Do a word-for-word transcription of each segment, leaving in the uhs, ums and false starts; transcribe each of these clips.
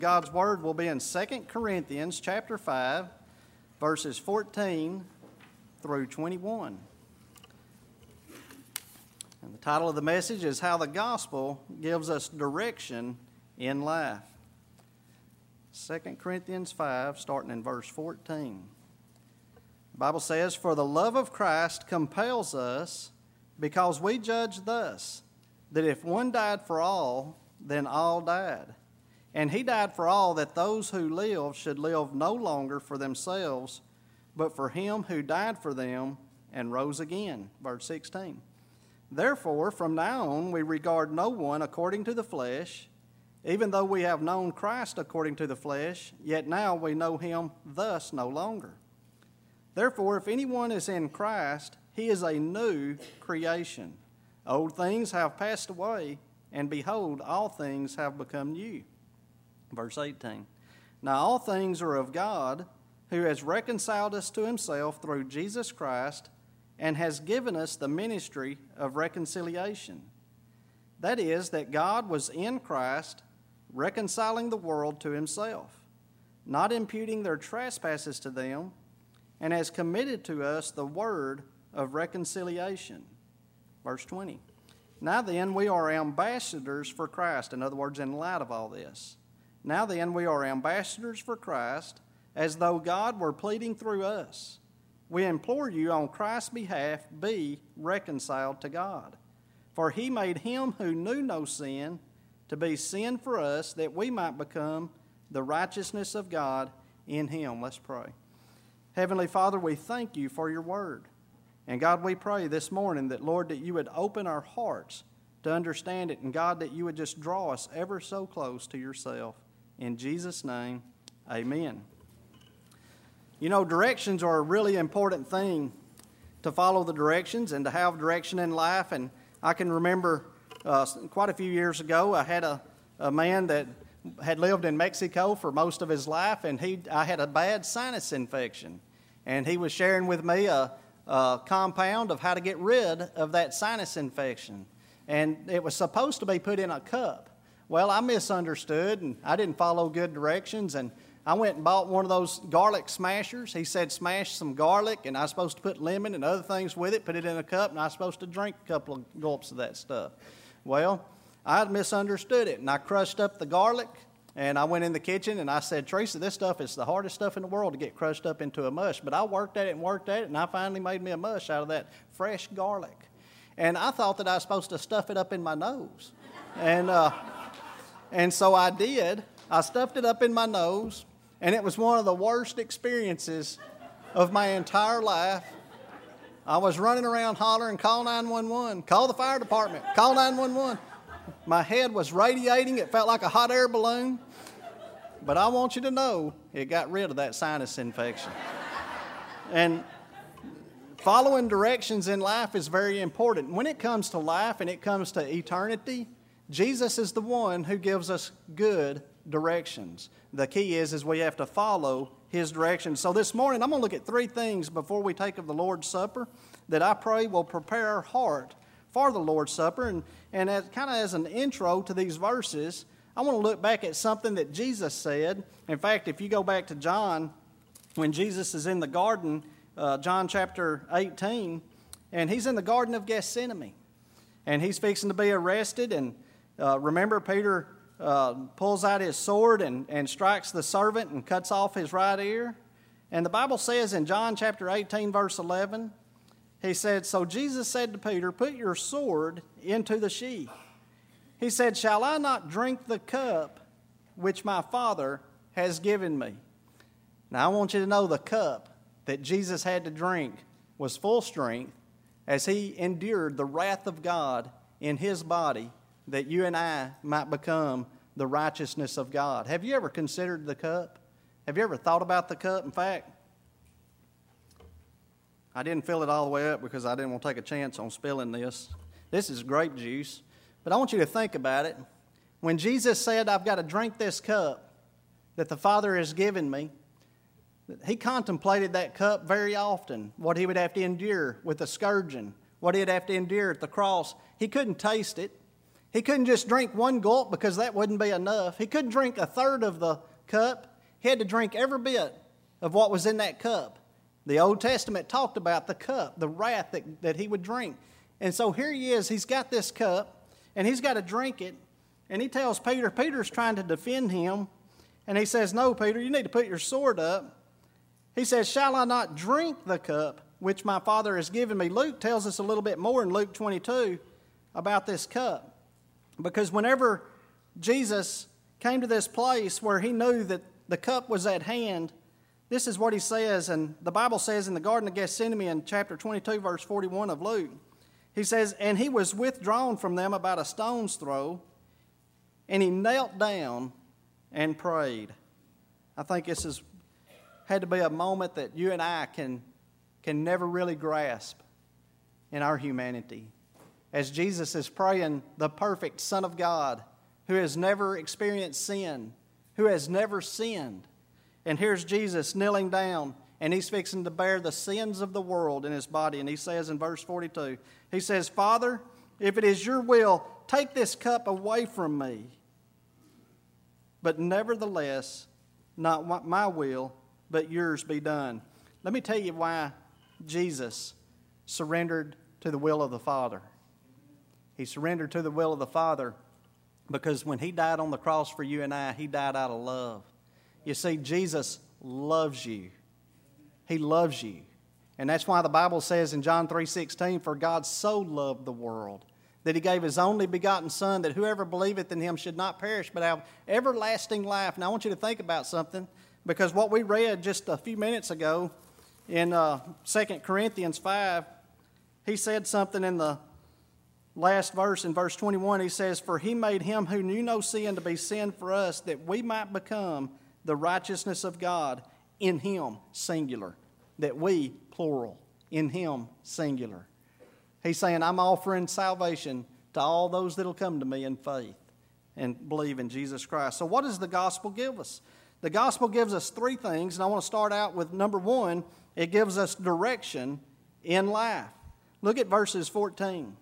God's Word will be in Second Corinthians chapter five, verses fourteen through twenty-one. And the title of the message is How the Gospel Gives Us Direction in Life. Second Corinthians five, starting in verse fourteen. The Bible says, "For the love of Christ compels us, because we judge thus, that if one died for all, then all died. And he died for all, that those who live should live no longer for themselves, but for him who died for them and rose again." Verse sixteen. "Therefore, from now on, we regard no one according to the flesh. Even though we have known Christ according to the flesh, yet now we know him thus no longer. Therefore, if anyone is in Christ, he is a new creation. Old things have passed away, and behold, all things have become new." Verse eighteen. "Now all things are of God, who has reconciled us to himself through Jesus Christ, and has given us the ministry of reconciliation. That is, that God was in Christ, reconciling the world to himself, not imputing their trespasses to them, and has committed to us the word of reconciliation." Verse twenty. "Now then, we are ambassadors for Christ." In other words, in light of all this. "Now then, we are ambassadors for Christ, as though God were pleading through us. We implore you on Christ's behalf, be reconciled to God. For he made him who knew no sin to be sin for us, that we might become the righteousness of God in him." Let's pray. Heavenly Father, we thank you for your word. And God, we pray this morning that, Lord, that you would open our hearts to understand it. And God, that you would just draw us ever so close to yourself. In Jesus' name, amen. You know, directions are a really important thing, to follow the directions and to have direction in life. And I can remember uh, quite a few years ago, I had a, a man that had lived in Mexico for most of his life, and he I had a bad sinus infection. And he was sharing with me a, a compound of how to get rid of that sinus infection. And it was supposed to be put in a cup. Well, I misunderstood, and I didn't follow good directions, and I went and bought one of those garlic smashers. He said smash some garlic, and I was supposed to put lemon and other things with it, put it in a cup, and I was supposed to drink a couple of gulps of that stuff. Well, I had misunderstood it, and I crushed up the garlic, and I went in the kitchen, and I said, "Teresa, this stuff is the hardest stuff in the world to get crushed up into a mush." But I worked at it and worked at it, and I finally made me a mush out of that fresh garlic. And I thought that I was supposed to stuff it up in my nose. And uh, and so I did. I stuffed it up in my nose, and it was one of the worst experiences of my entire life. I was running around hollering, "Call nine one one, call the fire department, call nine one one. My head was radiating. It felt like a hot air balloon. But I want you to know it got rid of that sinus infection. And following directions in life is very important. When it comes to life and it comes to eternity, Jesus is the one who gives us good directions. The key is, is we have to follow his directions. So this morning, I'm going to look at three things before we take of the Lord's Supper that I pray will prepare our heart for the Lord's Supper. And, and as, kind of as an intro to these verses, I want to look back at something that Jesus said. In fact, if you go back to John, when Jesus is in the garden, uh, John chapter eighteen, and he's in the Garden of Gethsemane, and he's fixing to be arrested. And uh, remember, Peter uh, pulls out his sword and, and strikes the servant and cuts off his right ear. And the Bible says in John chapter eighteen, verse eleven, he said, "So Jesus said to Peter, 'Put your sword into the sheath.' He said, 'Shall I not drink the cup which my Father has given me?'" Now I want you to know the cup that Jesus had to drink was full strength as he endured the wrath of God in his body, that you and I might become the righteousness of God. Have you ever considered the cup? Have you ever thought about the cup? In fact, I didn't fill it all the way up because I didn't want to take a chance on spilling this. This is grape juice. But I want you to think about it. When Jesus said, "I've got to drink this cup that the Father has given me," he contemplated that cup very often, what he would have to endure with the scourging, what he'd have to endure at the cross. He couldn't taste it. He couldn't just drink one gulp because that wouldn't be enough. He couldn't drink a third of the cup. He had to drink every bit of what was in that cup. The Old Testament talked about the cup, the wrath that, that he would drink. And so here he is, he's got this cup, and he's got to drink it. And he tells Peter, Peter's trying to defend him. And he says, no, Peter, you need to put your sword up. He says, shall I not drink the cup which my Father has given me? Luke tells us a little bit more in Luke twenty-two about this cup. Because whenever Jesus came to this place where he knew that the cup was at hand, this is what he says, and the Bible says in the Garden of Gethsemane in chapter twenty-two, verse forty-one of Luke, he says, and he was withdrawn from them about a stone's throw, and he knelt down and prayed. I think this has had to be a moment that you and I can, can never really grasp in our humanity. As Jesus is praying, the perfect Son of God, who has never experienced sin, who has never sinned. And here's Jesus kneeling down, and he's fixing to bear the sins of the world in his body. And he says in verse forty-two, he says, Father, if it is your will, take this cup away from me. But nevertheless, not my will, but yours be done. Let me tell you why Jesus surrendered to the will of the Father. He surrendered to the will of the Father because when he died on the cross for you and I, he died out of love. You see, Jesus loves you. He loves you. And that's why the Bible says in John three sixteen, for God so loved the world that he gave his only begotten Son, that whoever believeth in him should not perish but have everlasting life. Now I want you to think about something, because what we read just a few minutes ago in uh, Second Corinthians five, he said something in the last verse, in verse twenty-one, he says, for he made him who knew no sin to be sin for us, that we might become the righteousness of God in him, singular. That we, plural, in him, singular. He's saying, I'm offering salvation to all those that will come to me in faith and believe in Jesus Christ. So what does the gospel give us? The gospel gives us three things, and I want to start out with number one. It gives us direction in life. Look at verses fourteen.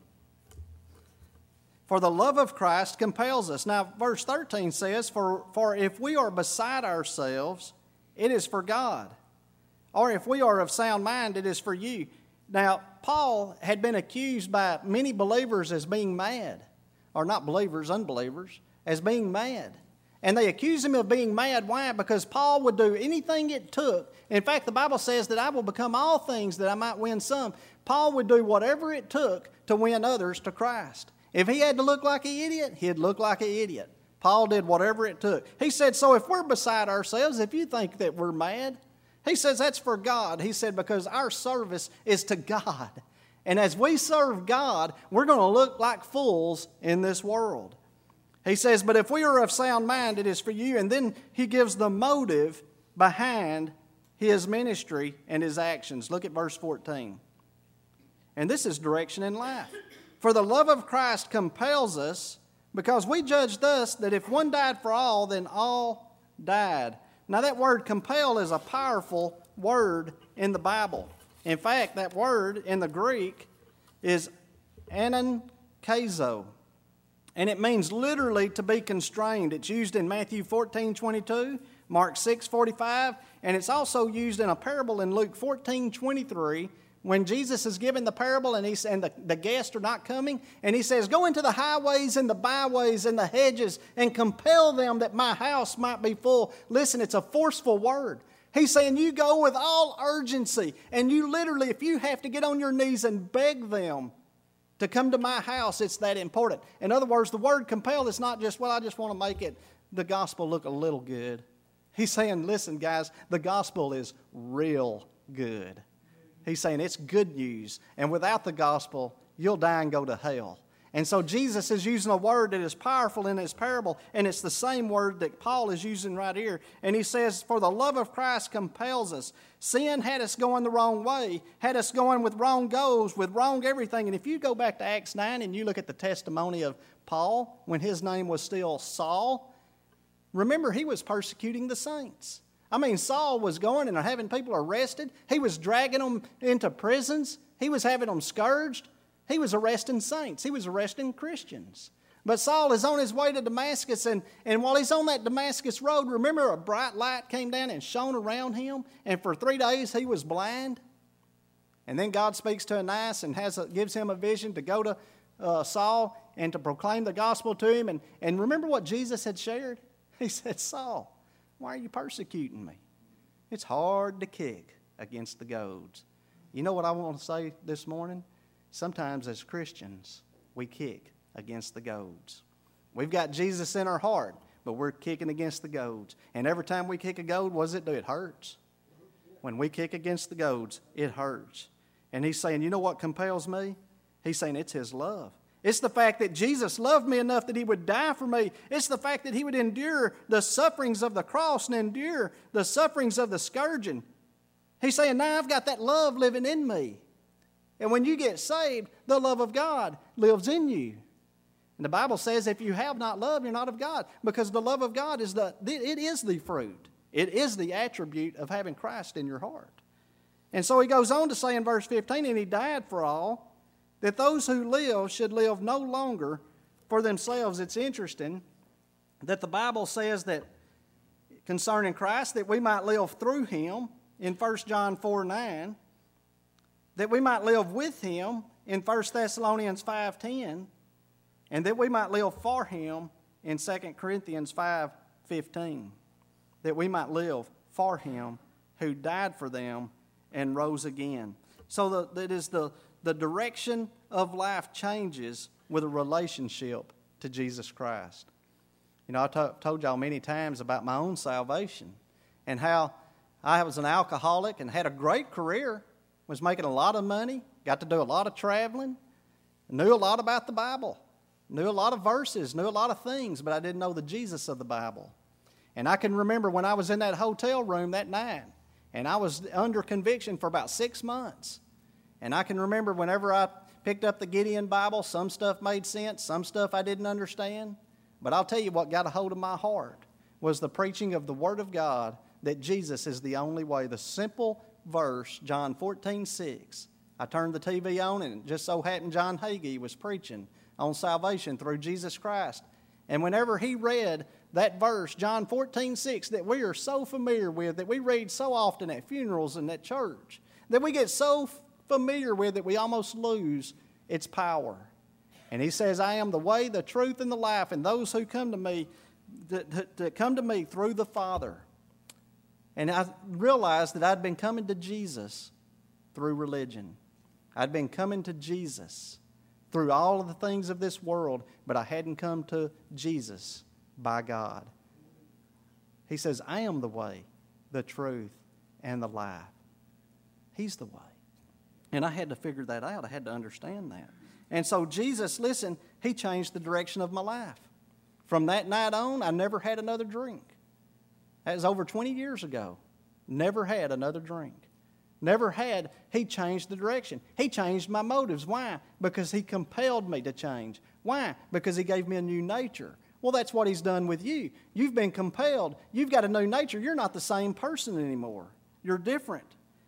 For the love of Christ compels us. Now, verse thirteen says, for, for if we are beside ourselves, it is for God. Or if we are of sound mind, it is for you. Now, Paul had been accused by many believers as being mad. Or not believers, unbelievers, as being mad. And they accused him of being mad. Why? Because Paul would do anything it took. In fact, the Bible says that I will become all things that I might win some. Paul would do whatever it took to win others to Christ. If he had to look like an idiot, he'd look like an idiot. Paul did whatever it took. He said, so if we're beside ourselves, if you think that we're mad, he says that's for God. He said, because our service is to God. And as we serve God, we're going to look like fools in this world. He says, but if we are of sound mind, it is for you. And then he gives the motive behind his ministry and his actions. Look at verse fourteen. And this is direction in life. For the love of Christ compels us, because we judge thus that if one died for all, then all died. Now that word compel is a powerful word in the Bible. In fact, that word in the Greek is anankazo. And it means literally to be constrained. It's used in Matthew fourteen twenty-two, Mark six forty-five, and it's also used in a parable in Luke fourteen twenty-three, when Jesus is giving the parable and, he's, and the, the guests are not coming, and he says, go into the highways and the byways and the hedges and compel them that my house might be full. Listen, it's a forceful word. He's saying you go with all urgency, and you literally, if you have to get on your knees and beg them to come to my house, it's that important. In other words, the word compel is not just, well, I just want to make it, the gospel look a little good. He's saying, listen, guys, the gospel is real good. He's saying it's good news. And without the gospel, you'll die and go to hell. And so Jesus is using a word that is powerful in his parable, and it's the same word that Paul is using right here. And he says, for the love of Christ compels us. Sin had us going the wrong way, had us going with wrong goals, with wrong everything. And if you go back to Acts nine and you look at the testimony of Paul when his name was still Saul, remember he was persecuting the saints. I mean, Saul was going and having people arrested. He was dragging them into prisons. He was having them scourged. He was arresting saints. He was arresting Christians. But Saul is on his way to Damascus, and, and while he's on that Damascus road, remember a bright light came down and shone around him, and for three days he was blind? And then God speaks to Ananias and has a, gives him a vision to go to uh, Saul and to proclaim the gospel to him. And, and remember what Jesus had shared? He said, Saul, why are you persecuting me? It's hard to kick against the goads. You know what I want to say this morning? Sometimes as Christians, we kick against the goads. We've got Jesus in our heart, but we're kicking against the goads. And every time we kick a goad, what does it do? It hurts. When we kick against the goads, it hurts. And he's saying, you know what compels me? He's saying it's his love. It's the fact that Jesus loved me enough that he would die for me. It's the fact that he would endure the sufferings of the cross and endure the sufferings of the scourging. He's saying, now I've got that love living in me. And when you get saved, the love of God lives in you. And the Bible says if you have not love, you're not of God. Because the love of God is the, it is the fruit. It is the attribute of having Christ in your heart. And so he goes on to say in verse fifteen, and he died for all, that those who live should live no longer for themselves. It's interesting that the Bible says that concerning Christ, that we might live through him in First John four nine, that we might live with him in First Thessalonians five ten, and that we might live for him in Second Corinthians five fifteen, that we might live for him who died for them and rose again. So the, that is the, the direction of life changes with a relationship to Jesus Christ. You know, I to, told y'all many times about my own salvation and how I was an alcoholic and had a great career, was making a lot of money, got to do a lot of traveling, knew a lot about the Bible, knew a lot of verses, knew a lot of things, but I didn't know the Jesus of the Bible. And I can remember when I was in that hotel room that night, and I was under conviction for about six months. And I can remember whenever I picked up the Gideon Bible, some stuff made sense, some stuff I didn't understand. But I'll tell you what got a hold of my heart was the preaching of the Word of God, that Jesus is the only way. The simple verse, John fourteen six. I turned the T V on, and it just so happened John Hagee was preaching on salvation through Jesus Christ. And whenever he read that verse, John fourteen six, that we are so familiar with, that we read so often at funerals and at church, that we get so familiar with it we almost lose its power. And he says, I am the way, the truth, and the life, and those who come to me, that, that, that come to me through the Father. And I realized that I'd been coming to Jesus through religion. I'd been coming to Jesus through all of the things of this world, but I hadn't come to Jesus by God. He says, I am the way, the truth, and the life. He's the way. And I had to figure that out. I had to understand that. And so Jesus, listen, he changed the direction of my life. From that night on, I never had another drink. That was over twenty years ago. Never had another drink. Never had. He changed the direction. He changed my motives. Why? Because he compelled me to change. Why? Because he gave me a new nature. Well, that's what he's done with you. You've been compelled. You've got a new nature. You're not the same person anymore. You're different.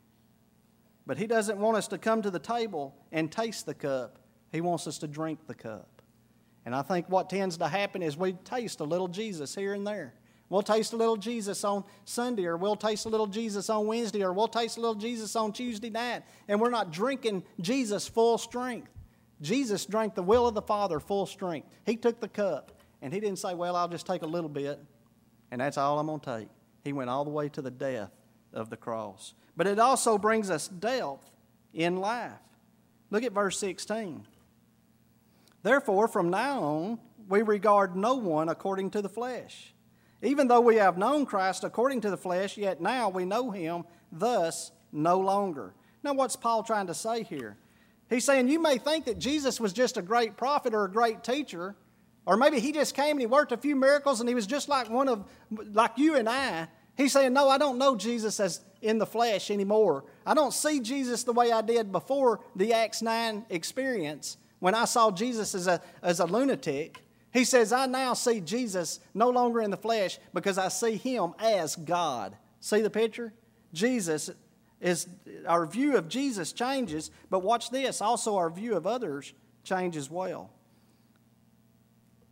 But he doesn't want us to come to the table and taste the cup. He wants us to drink the cup. And I think what tends to happen is we taste a little Jesus here and there. We'll taste a little Jesus on Sunday, or we'll taste a little Jesus on Wednesday, or we'll taste a little Jesus on Tuesday night, and we're not drinking Jesus full strength. Jesus drank the will of the Father full strength. He took the cup, and he didn't say, well, I'll just take a little bit, and that's all I'm going to take. He went all the way to the death of the cross. But it also brings us depth in life. Look at verse sixteen. Therefore, from now on, we regard no one according to the flesh. Even though we have known Christ according to the flesh, yet now we know him thus no longer. Now, what's Paul trying to say here? He's saying you may think that Jesus was just a great prophet or a great teacher, or maybe he just came and he worked a few miracles and he was just like one of, like you and I. He's saying, no, I don't know Jesus as in the flesh anymore. I don't see Jesus the way I did before the Acts nine experience when I saw Jesus as a, as a lunatic. He says, I now see Jesus no longer in the flesh because I see him as God. See the picture? Jesus is, our view of Jesus changes, but watch this, also our view of others changes well.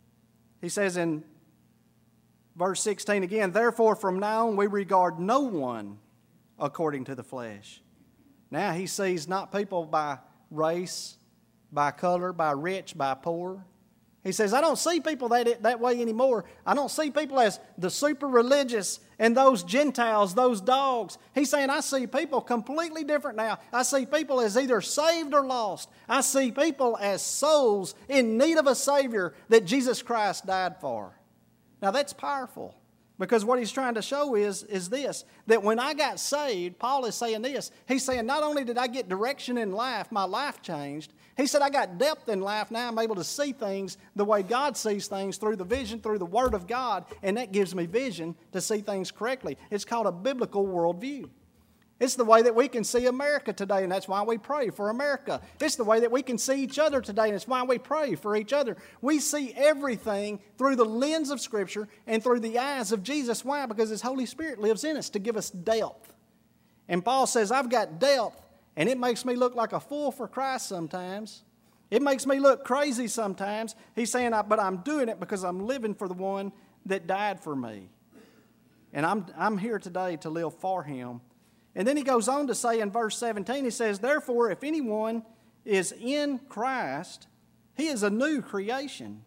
He says in verse sixteen again, therefore from now on we regard no one according to the flesh. Now he sees not people by race, by color, by rich, by poor. He says, I don't see people that, that way anymore. I don't see people as the super religious and those Gentiles, those dogs. He's saying, I see people completely different now. I see people as either saved or lost. I see people as souls in need of a Savior that Jesus Christ died for. Now that's powerful, because what he's trying to show is, is this, that when I got saved, Paul is saying this. He's saying not only did I get direction in life, my life changed. He said I got depth in life. Now I'm able to see things the way God sees things, through the vision, through the Word of God, and that gives me vision to see things correctly. It's called a biblical worldview. It's the way that we can see America today, and that's why we pray for America. It's the way that we can see each other today, and it's why we pray for each other. We see everything through the lens of Scripture and through the eyes of Jesus. Why? Because His Holy Spirit lives in us to give us depth. And Paul says, I've got depth, and it makes me look like a fool for Christ sometimes. It makes me look crazy sometimes. He's saying, but I'm doing it because I'm living for the one that died for me. And I'm, I'm here today to live for Him. And then he goes on to say in verse seventeen, he says, therefore, if anyone is in Christ, he is a new creation.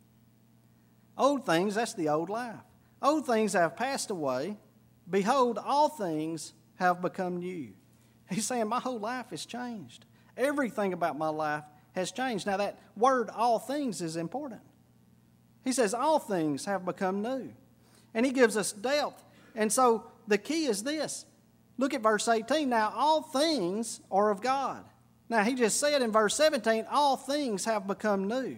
Old things, that's the old life. Old things have passed away. Behold, all things have become new. He's saying my whole life has changed. Everything about my life has changed. Now that word, all things, is important. He says all things have become new. And he gives us depth. And so the key is this. Look at verse eighteen. Now, all things are of God. Now, he just said in verse seventeen, all things have become new.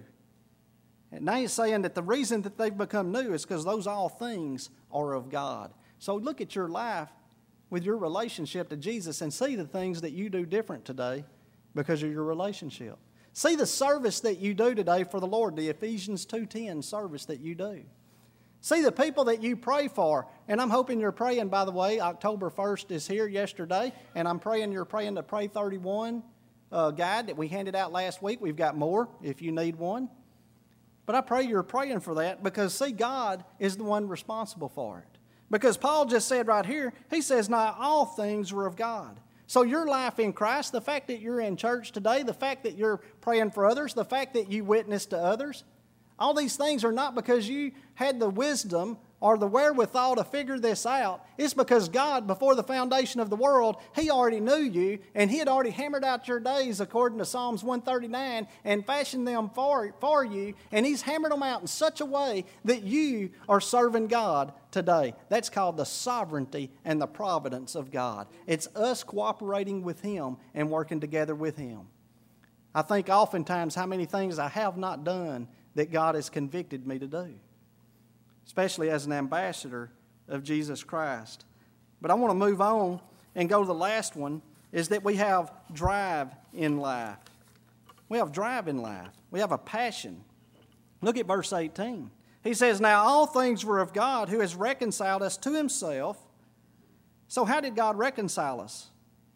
And now he's saying that the reason that they've become new is because those all things are of God. So look at your life with your relationship to Jesus and see the things that you do different today because of your relationship. See the service that you do today for the Lord, the Ephesians two ten service that you do. See the people that you pray for, and I'm hoping you're praying, by the way. October first is here yesterday, and I'm praying you're praying the Pray thirty-one uh, guide that we handed out last week. We've got more if you need one. But I pray you're praying for that because, see, God is the one responsible for it. Because Paul just said right here, he says, now all things are of God. So your life in Christ, the fact that you're in church today, the fact that you're praying for others, the fact that you witness to others, all these things are not because you had the wisdom or the wherewithal to figure this out. It's because God, before the foundation of the world, He already knew you, and He had already hammered out your days according to Psalms one thirty-nine and fashioned them for, for you, and He's hammered them out in such a way that you are serving God today. That's called the sovereignty and the providence of God. It's us cooperating with Him and working together with Him. I think oftentimes how many things I have not done that God has convicted me to do, especially as an ambassador of Jesus Christ. But I want to move on and go to the last one, is that we have drive in life. We have drive in life. We have a passion. Look at verse eighteen. He says, now all things were of God, who has reconciled us to Himself. So how did God reconcile us?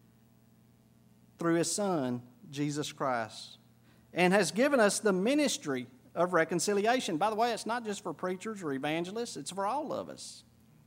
Through His Son, Jesus Christ, and has given us the ministry of reconciliation. By the way, it's not just for preachers or evangelists, it's for all of us.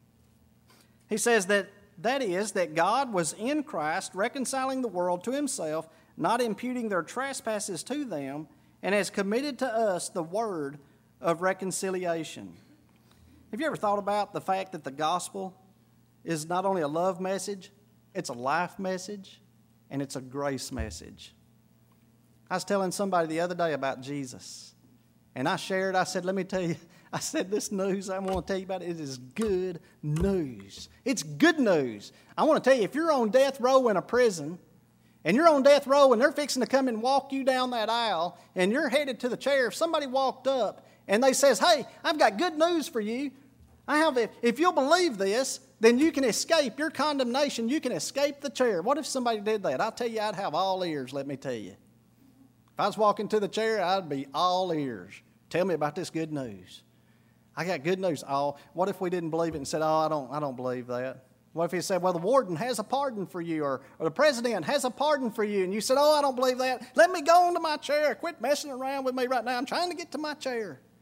He says that that is, that God was in Christ reconciling the world to Himself, not imputing their trespasses to them, and has committed to us the word of reconciliation. Have you ever thought about the fact that the gospel is not only a love message, it's a life message, and it's a grace message? I was telling somebody the other day about Jesus. And I shared, I said, let me tell you, I said, this news I want to tell you about, it is good news. It's good news. I want to tell you, if you're on death row in a prison, and you're on death row and they're fixing to come and walk you down that aisle, and you're headed to the chair, if somebody walked up and they says, hey, I've got good news for you. I have, if, if you'll believe this, then you can escape your condemnation. You can escape the chair. What if somebody did that? I'll tell you, I'd have all ears, let me tell you. If I was walking to the chair, I'd be all ears. Tell me about this good news. I got good news. Oh, what if we didn't believe it and said, oh, I don't, I don't believe that? What if he said, well, the warden has a pardon for you, or, or the president has a pardon for you, and you said, oh, I don't believe that. Let me go on to my chair. Quit messing around with me right now. I'm trying to get to my chair.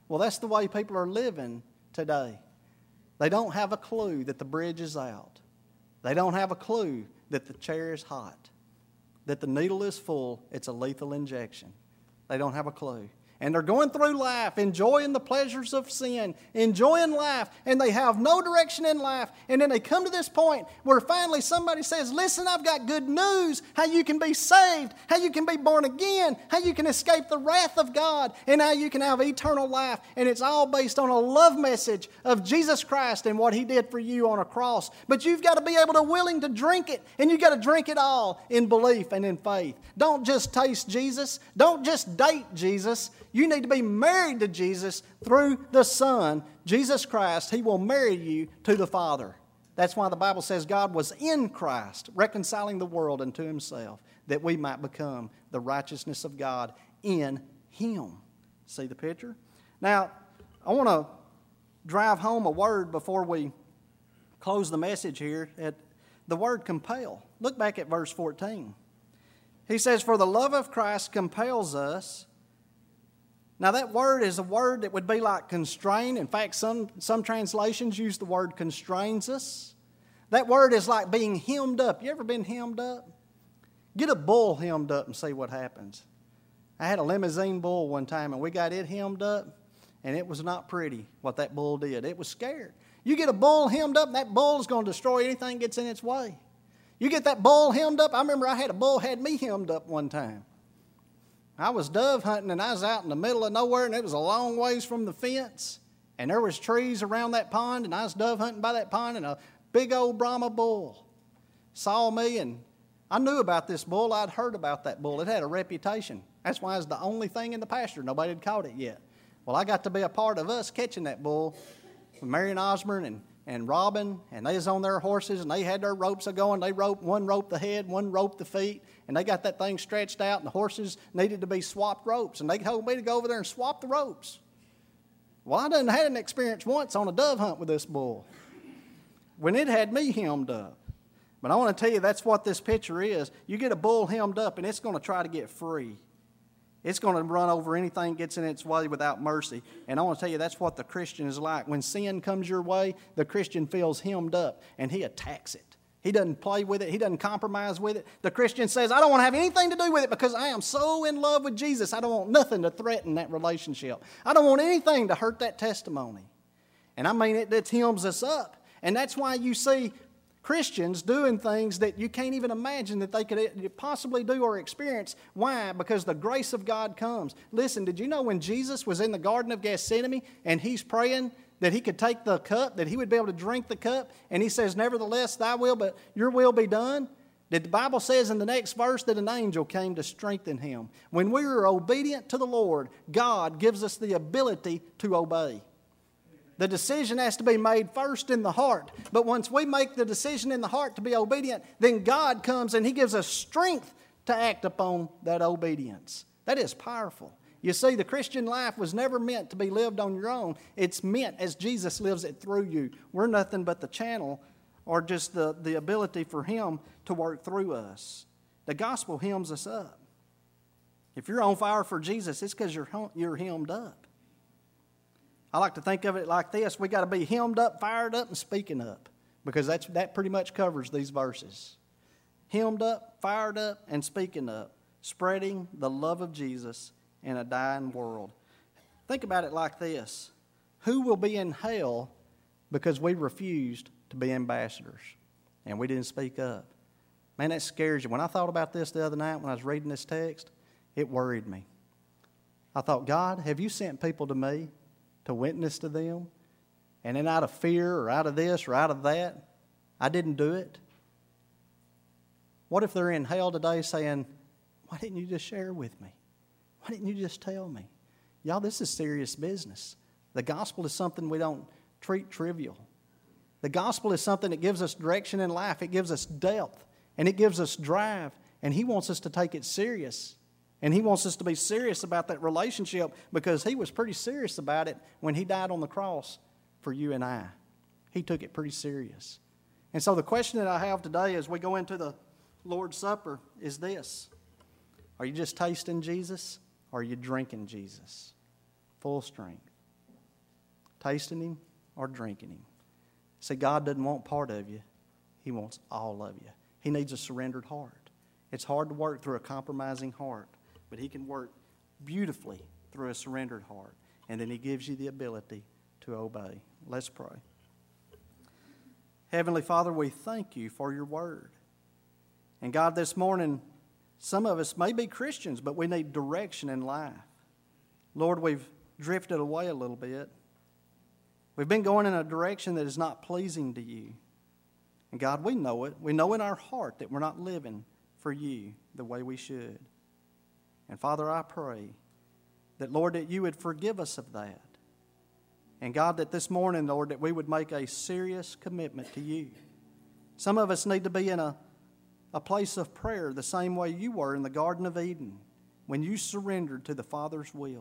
Well, that's the way people are living today. They don't have a clue that the bridge is out. They don't have a clue that the chair is hot, that the needle is full, it's a lethal injection. They don't have a clue. And they're going through life, enjoying the pleasures of sin, enjoying life, and they have no direction in life. And then they come to this point where finally somebody says, listen, I've got good news, how you can be saved, how you can be born again, how you can escape the wrath of God, and how you can have eternal life. And it's all based on a love message of Jesus Christ and what He did for you on a cross. But you've got to be able to willing to drink it, and you've got to drink it all in belief and in faith. Don't just taste Jesus. Don't just date Jesus. You need to be married to Jesus through the Son, Jesus Christ. He will marry you to the Father. That's why the Bible says God was in Christ, reconciling the world unto Himself, that we might become the righteousness of God in Him. See the picture? Now, I want to drive home a word before we close the message here. At the word compel. Look back at verse fourteen. He says, for the love of Christ compels us. Now that word is a word that would be like constrain. In fact, some, some translations use the word constrains us. That word is like being hemmed up. You ever been hemmed up? Get a bull hemmed up and see what happens. I had a limousine bull one time and we got it hemmed up and it was not pretty what that bull did. It was scared. You get a bull hemmed up and that bull is going to destroy anything that gets in its way. You get that bull hemmed up. I remember I had a bull had me hemmed up one time. I was dove hunting and I was out in the middle of nowhere and it was a long ways from the fence and there was trees around that pond and I was dove hunting by that pond and a big old Brahma bull saw me and I knew about this bull. I'd heard about that bull. It had a reputation. That's why it was the only thing in the pasture. Nobody had caught it yet. Well, I got to be a part of us catching that bull with Marion Osborne and, and Robin, and they was on their horses and they had their ropes going. They roped, one roped the head, one roped the feet. And they got that thing stretched out, and the horses needed to be swapped ropes. And they told me to go over there and swap the ropes. Well, I done had an experience once on a dove hunt with this bull when it had me hemmed up. But I want to tell you, that's what this picture is. You get a bull hemmed up, and it's going to try to get free. It's going to run over anything that gets in its way without mercy. And I want to tell you, that's what the Christian is like. When sin comes your way, the Christian feels hemmed up, and he attacks it. He doesn't play with it. He doesn't compromise with it. The Christian says, I don't want to have anything to do with it because I am so in love with Jesus. I don't want nothing to threaten that relationship. I don't want anything to hurt that testimony. And I mean, it, it hems us up. And that's why you see Christians doing things that you can't even imagine that they could possibly do or experience. Why? Because the grace of God comes. Listen, did you know when Jesus was in the Garden of Gethsemane and he's praying that he could take the cup, that he would be able to drink the cup, and he says, nevertheless, thy will, but your will be done? That the Bible says in the next verse that an angel came to strengthen him. When we are obedient to the Lord, God gives us the ability to obey. The decision has to be made first in the heart. But once we make the decision in the heart to be obedient, then God comes and He gives us strength to act upon that obedience. That is powerful. You see, the Christian life was never meant to be lived on your own. It's meant as Jesus lives it through you. We're nothing but the channel or just the, the ability for Him to work through us. The gospel hems us up. If you're on fire for Jesus, it's because you're, you're hemmed up. I like to think of it like this. We got to be hemmed up, fired up, and speaking up, because that's, that pretty much covers these verses. Hemmed up, fired up, and speaking up, spreading the love of Jesus in a dying world. Think about it like this. Who will be in hell because we refused to be ambassadors and we didn't speak up? Man, that scares you. When I thought about this the other night when I was reading this text, it worried me. I thought, God, have you sent people to me to witness to them? And then out of fear or out of this or out of that, I didn't do it. What if they're in hell today saying, why didn't you just share with me? Why didn't you just tell me? Y'all, this is serious business. The gospel is something we don't treat trivial. The gospel is something that gives us direction in life. It gives us depth, and it gives us drive, and He wants us to take it serious. And He wants us to be serious about that relationship because He was pretty serious about it when He died on the cross for you and I. He took it pretty serious. And so the question that I have today as we go into the Lord's Supper is this. Are you just tasting Jesus? Or are you drinking Jesus? Full strength. tasting Him or drinking Him. See, God doesn't want part of you. He wants all of you. He needs a surrendered heart. It's hard to work through a compromising heart, but He can work beautifully through a surrendered heart. And then He gives you the ability to obey. Let's pray. Heavenly Father, we thank You for Your word. And God, this morning, some of us may be Christians, but we need direction in life. Lord, we've drifted away a little bit. We've been going in a direction that is not pleasing to You. And God, we know it. We know in our heart that we're not living for You the way we should. And Father, I pray that, Lord, that You would forgive us of that. And God, that this morning, Lord, that we would make a serious commitment to You. Some of us need to be in a, a place of prayer the same way You were in the Garden of Eden when You surrendered to the Father's will.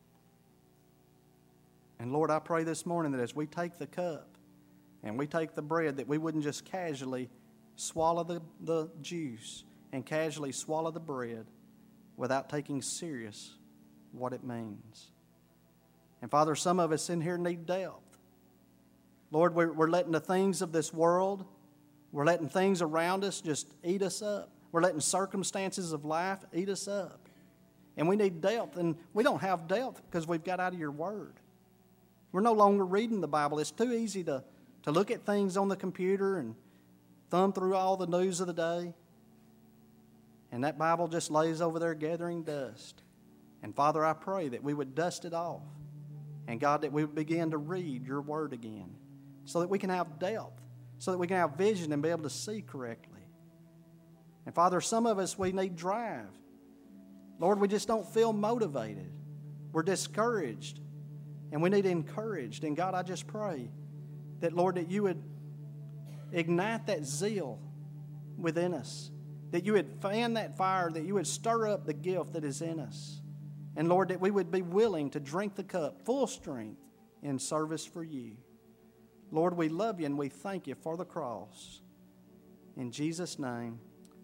And Lord, I pray this morning that as we take the cup and we take the bread, that we wouldn't just casually swallow the, the juice and casually swallow the bread without taking serious what it means. And Father, some of us in here need depth. Lord, we're, we're letting the things of this world, we're letting things around us just eat us up. We're letting circumstances of life eat us up. And we need depth, and we don't have depth because we've got out of Your word. We're no longer reading the Bible. It's too easy to, to look at things on the computer and thumb through all the news of the day. And that Bible just lays over there gathering dust. And Father, I pray that we would dust it off. And God, that we would begin to read Your word again so that we can have depth, so that we can have vision and be able to see correctly. And Father, some of us, we need drive. Lord, we just don't feel motivated. We're discouraged. And we need encouraged. And God, I just pray that, Lord, that You would ignite that zeal within us, that You would fan that fire, that You would stir up the gift that is in us. And Lord, that we would be willing to drink the cup full strength in service for You. Lord, we love You and we thank You for the cross. In Jesus' name,